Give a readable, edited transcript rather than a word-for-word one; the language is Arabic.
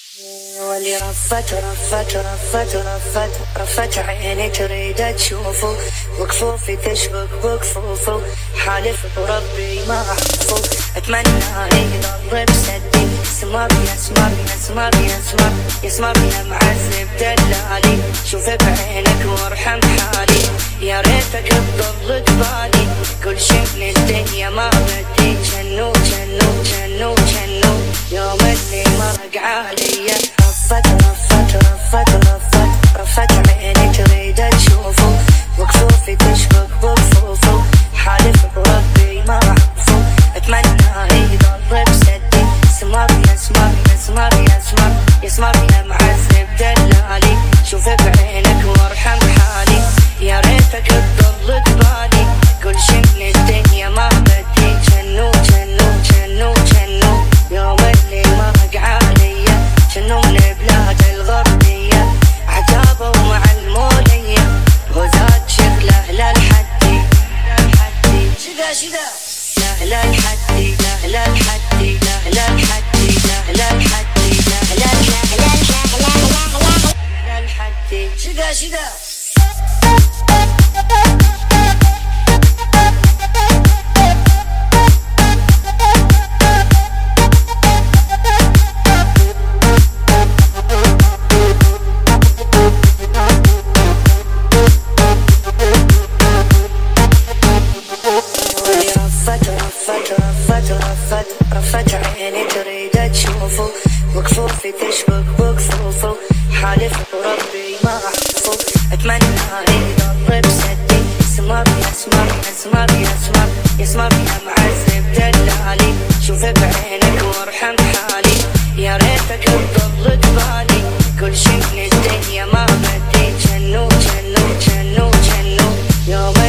واللي رفت عيني تريد تشوفه، وكفوفي تشبك بكفوفه، حالف بربي ما اعرفه. اتمنى يضل بسدي، يسمر يا معذب دلالي، شوف بعينك وارحم حالي، يا ريتك تضل قبالي، كل شي من الدنيا ما بدي، جنو يوم اللي مرق عليا. رفت عيني تريد تشوفه، وكفوفي تشبك بكفوفه، حالف بربي ما اعرفه. اتمنى يضل بسدي، يسمر يا معذب دلالي، شوف بعينك وارحم حالي، يا ريتك تضل قبالي، كل شي من الدنيا ما بدي، جنو يوم اللي مرق عليا، جنو من بلاد الغربية، عتابة ومع المولية، غزات شغله للحدي، شدا رفت عيني تريد تشوفه، وكفوفي تشبك بكفوفه، حالف بربي ما اعرفه. اتمنى يضل بسدي، يسمر يا معذب دلالي، شوف بعينك وارحم حالي، يا ريتك تضل قبالي، كل شي من الدنيا ما بدي، جنو يوم